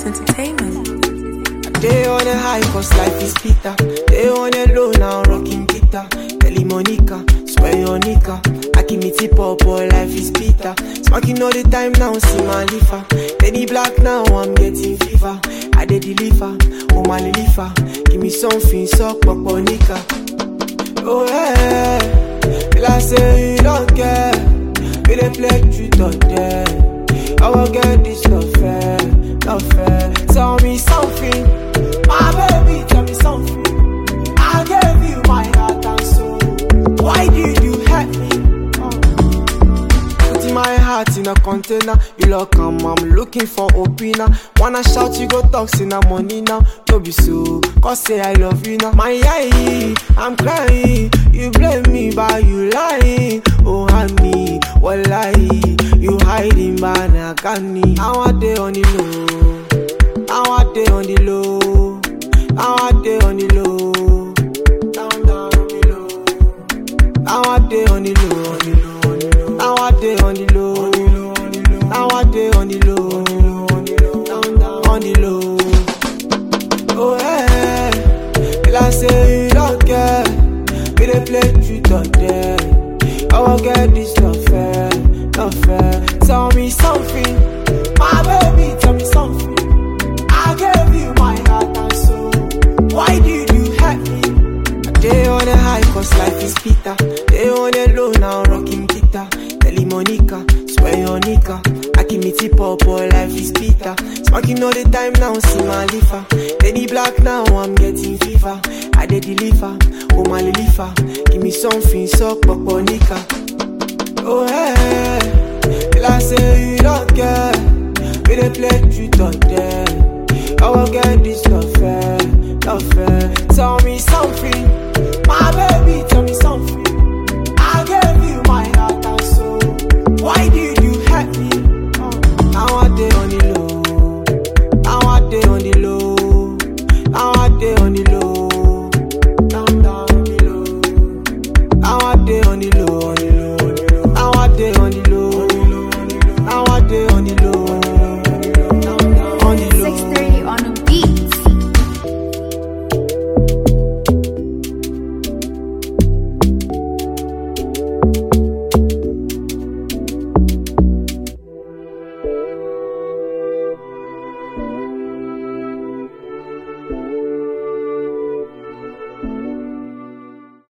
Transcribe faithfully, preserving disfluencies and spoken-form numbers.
Vibes Entertainment. They on a high cause life is bitter. They on a low now rocking guitar. Kelly Monica, swear your nika. Akimiti pop boy, life is bitter. Smoking all the time now, see my liver. Penny black now, I'm getting fever. I dey deliver, oh my liver. Give me something, suck pop Monica. Oh yeah, till I say you don't care. We dey play truth or dare. I will get this love fair, love fair. Tell me something, my baby, tell me something. I gave you my heart and soul. Why did you hurt me? Putting my heart in a container, you look come, I'm looking for opener. Wanna shout, you go talk, see na money now. Don't be so, cause say I love you now. My eye, I'm crying. You blame me, but you lying. Oh honey, what lie? You hiding, but I can't need. Now I day on the low. Now I day on the low. Now I day on the low. Down, down on the low. Now I day on the low, on the low, on the low. Now I day on the low, on the low, on the low. Now I day on the low, on the low, on the low. Down, down on the low. Oh yeah, till I say you don't care. We dey play truth or dare. I will get this love fair, love fair. Tell me something, my baby, tell me something. I gave you my heart and soul. Why did you hurt me? They on a high cause life is bitter. They on a low now rocking guitar. Kelly Monica, swear your nika. Akimiti pop boy, life is bitter. Smoking all the time now, see my liver. Penny black now, I'm getting fever. I dey deliver, oh my liver. Give me something, suck pop Monica. Oh yeah, till I say you don't care. We dey play truth or dare. I will get this love fair, love fair. Tell me something, my baby, tell me something. I gave you my heart and soul. Why did you hurt me? Now I day on the low. Now I day on the low. Now I day on the low. Down, down on the low. Now I day on the low.